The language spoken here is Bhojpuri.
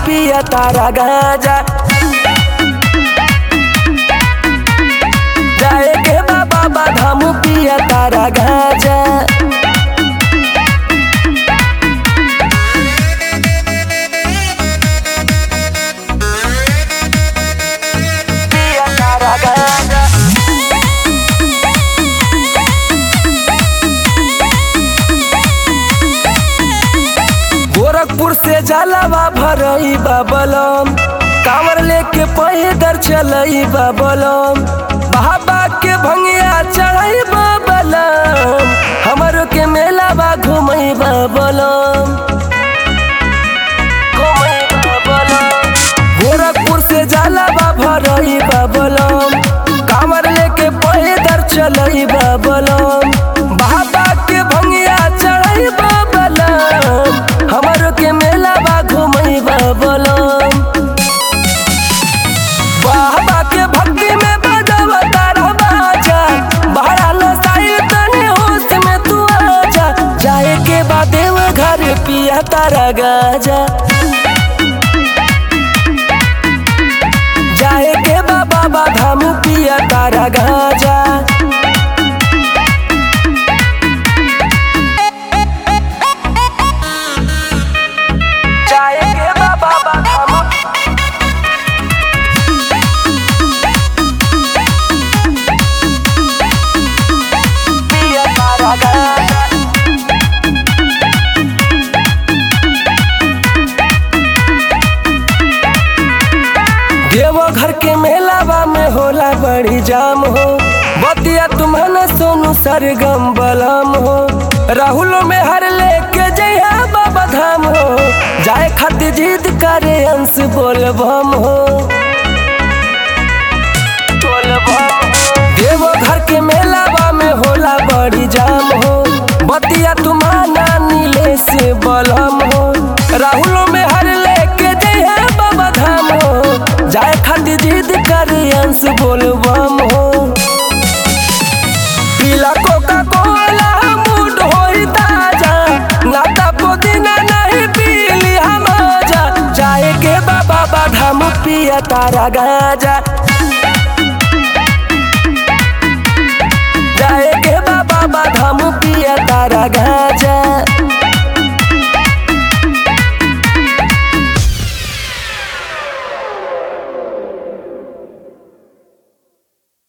पिया तारा गांजा। जाए के बाबा धाम पिया तारा गांजा। गोरखपुर से जलावा भरई बाबलम, कांवर लेके पैदल चलई बाबलम, बाबा के भंगिया चढ़ई बाबलम, हमरो के मेला बा घूमई बाबलम। गोरखपुर से जलावा भरई बाबलम, कांवर लेके पैदल चलई बाबलम, बाबा के भंगिया चढ़ई बाबलम, हमरो के मेला बा घूमई बाबलम। बाबा के भक्ति में बजावा तारा बाजा, बहरा नसाइल तनी होश में तू आजा। जाए के बा देव घर पिया तारा गांजा। जाए के बा बाबा धाम पिया तारा गांजा। देवघर के मेलावा में होला बड़ी जाम हो, बतिया तुम्हारा सोनू सरगम बलम हो, राहुल में हर लेके जया बाबा धाम हो, जाए खातिर जिद करे अंश बोलबम हो। देवघर के मेलावा में होला बड़ी जाम हो, बतिया तुम्हारा नीले से बलम हो, राहुल में हर लेके जया बाबा धाम हो, जाए खातिर जिद करे अंश बोलबम हो। पीला कोका कोला मूड होई ताजा, नाता पुदीना नहीं पीली हम जा। जाए के बाबा धाम पिया तारा गांजा। जाए के बाबा धाम पिया तारा